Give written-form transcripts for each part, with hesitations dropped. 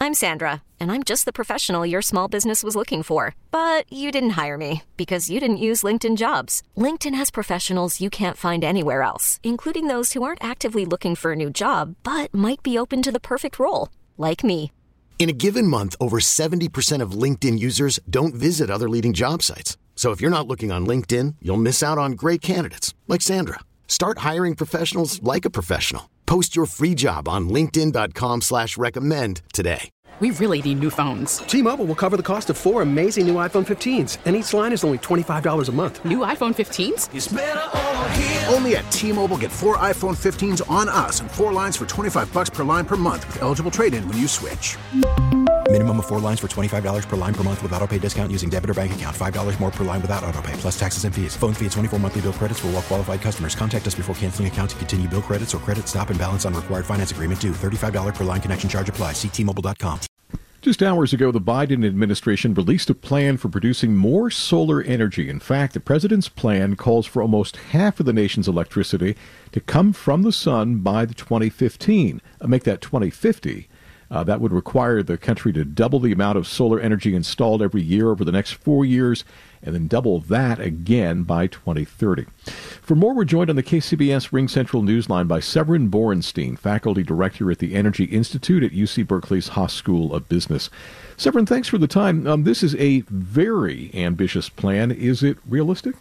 I'm Sandra, and I'm just the professional your small business was looking for. But you didn't hire me because you didn't use LinkedIn Jobs. LinkedIn has professionals you can't find anywhere else, including those who aren't actively looking for a new job, but might be open to the perfect role, like me. In a given month, over 70% of LinkedIn users don't visit other leading job sites. So if you're not looking on LinkedIn, you'll miss out on great candidates like Sandra. Start hiring professionals like a professional. Post your free job on linkedin.com/recommend today. We really need new phones. T-Mobile will cover the cost of 4 amazing new iPhone 15s, and each line is only $25 a month. New iPhone 15s? It's better over here. Only at T-Mobile, get 4 iPhone 15s on us and 4 lines for $25 per line per month with eligible trade-in when you switch. Minimum of 4 lines for $25 per line per month with autopay discount using debit or bank account. $5 more per line without autopay, plus taxes and fees. Phone fee at 24 monthly bill credits for well-qualified customers. Contact us before canceling account to continue bill credits or credit stop and balance on required finance agreement due. $35 per line connection charge applies. See T-Mobile.com. Just hours ago, the Biden administration released a plan for producing more solar energy. In fact, the president's plan calls for almost half of the nation's electricity to come from the sun by the 2015. Make that 2050. That would require the country to double the amount of solar energy installed every year over the next 4 years, and then double that again by 2030. For more, we're joined on the KCBS Ring Central Newsline by Severin Borenstein, faculty director at the Energy Institute at UC Berkeley's Haas School of Business. Severin, thanks for the time. This is a very ambitious plan. Is it realistic?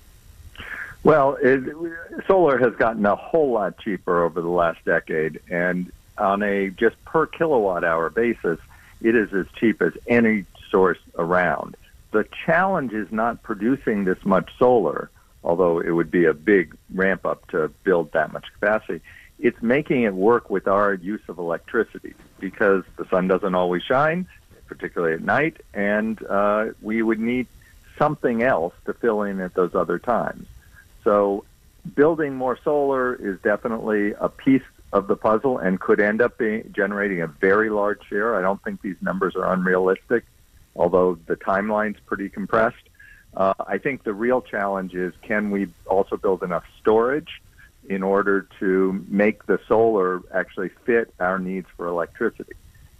Well, solar has gotten a whole lot cheaper over the last decade, and on a just per kilowatt hour basis, it is as cheap as any source around. The challenge is not producing this much solar, although it would be a big ramp up to build that much capacity. It's making it work with our use of electricity because the sun doesn't always shine, particularly at night, and we would need something else to fill in at those other times. So building more solar is definitely a piece of the puzzle and could end up generating a very large share. I don't think these numbers are unrealistic, although the timeline's pretty compressed. I think the real challenge is, can we also build enough storage in order to make the solar actually fit our needs for electricity?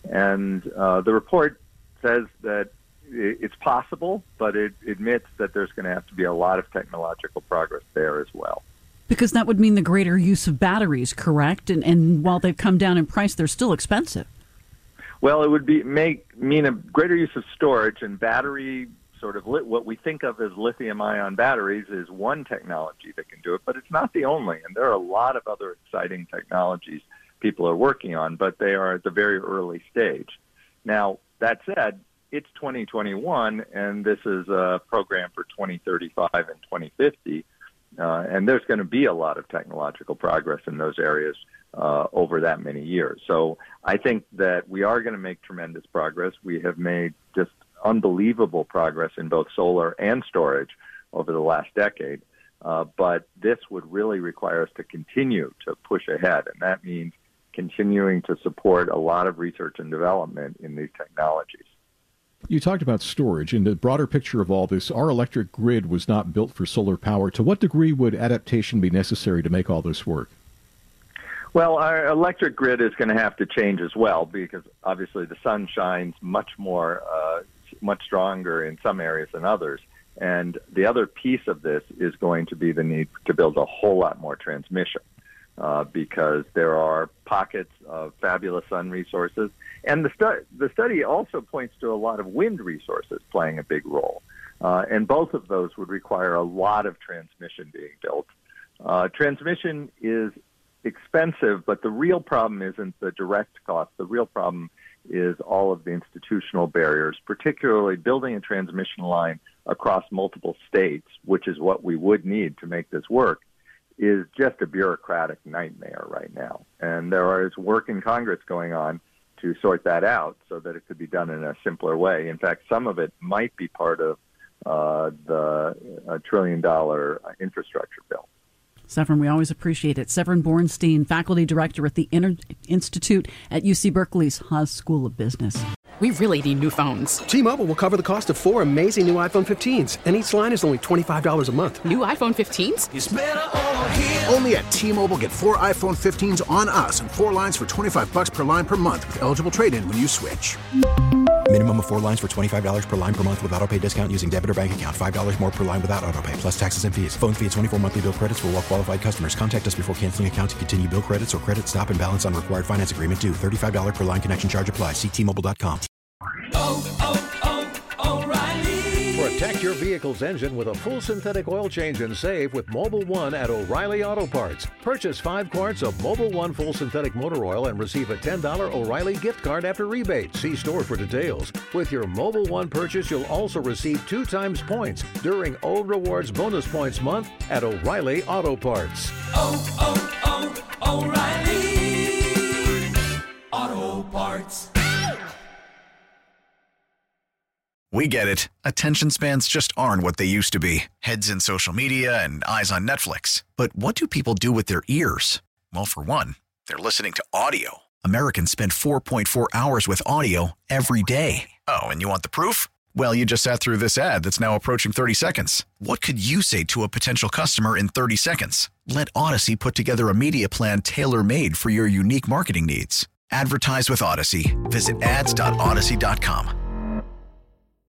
And the report says that it's possible, but it admits that there's going to have to be a lot of technological progress there as well. Because that would mean the greater use of batteries, correct? And while they've come down in price, they're still expensive. Well, it would mean a greater use of storage, and battery sort of what we think of as lithium-ion batteries is one technology that can do it, but it's not the only. And there are a lot of other exciting technologies people are working on, but they are at the very early stage. Now, that said, it's 2021, and this is a program for 2035 and 2050. And there's going to be a lot of technological progress in those areas over that many years. So I think that we are going to make tremendous progress. We have made just unbelievable progress in both solar and storage over the last decade. But this would really require us to continue to push ahead. And that means continuing to support a lot of research and development in these technologies. You talked about storage. In the broader picture of all this, our electric grid was not built for solar power. To what degree would adaptation be necessary to make all this work? Well, our electric grid is going to have to change as well, because obviously the sun shines much stronger in some areas than others. And the other piece of this is going to be the need to build a whole lot more transmission, because there are pockets of fabulous sun resources. And the study also points to a lot of wind resources playing a big role. And both of those would require a lot of transmission being built. Transmission is expensive, but the real problem isn't the direct cost. The real problem is all of the institutional barriers, particularly building a transmission line across multiple states, which is what we would need to make this work, is just a bureaucratic nightmare right now. And there is work in Congress going on to sort that out so that it could be done in a simpler way. In fact, some of it might be part of the $1 trillion infrastructure bill. Severin, we always appreciate it. Severin Borenstein, faculty director at the Institute at UC Berkeley's Haas School of Business. We really need new phones. T-Mobile will cover the cost of 4 amazing new iPhone 15s, and each line is only $25 a month. New iPhone 15s? It's better over here. Only at T-Mobile, get 4 iPhone 15s on us and 4 lines for $25 per line per month with eligible trade-in when you switch. Minimum of 4 lines for $25 per line per month with auto-pay discount using debit or bank account. $5 more per line without auto-pay, plus taxes and fees. Phone fee at 24 monthly bill credits for well-qualified customers. Contact us before canceling account to continue bill credits or credit stop and balance on required finance agreement due. $35 per line connection charge applies. See T-Mobile.com. O'Reilly. Protect your vehicle's engine with a full synthetic oil change and save with Mobil 1 at O'Reilly Auto Parts. Purchase 5 quarts of Mobil 1 full synthetic motor oil and receive a $10 O'Reilly gift card after rebate. See store for details. With your Mobil 1 purchase, you'll also receive 2 times points during O Rewards Bonus Points Month at O'Reilly Auto Parts. O'Reilly Auto Parts. We get it. Attention spans just aren't what they used to be. Heads in social media and eyes on Netflix. But what do people do with their ears? Well, for one, they're listening to audio. Americans spend 4.4 hours with audio every day. Oh, and you want the proof? Well, you just sat through this ad that's now approaching 30 seconds. What could you say to a potential customer in 30 seconds? Let Odyssey put together a media plan tailor-made for your unique marketing needs. Advertise with Odyssey. Visit ads.odyssey.com.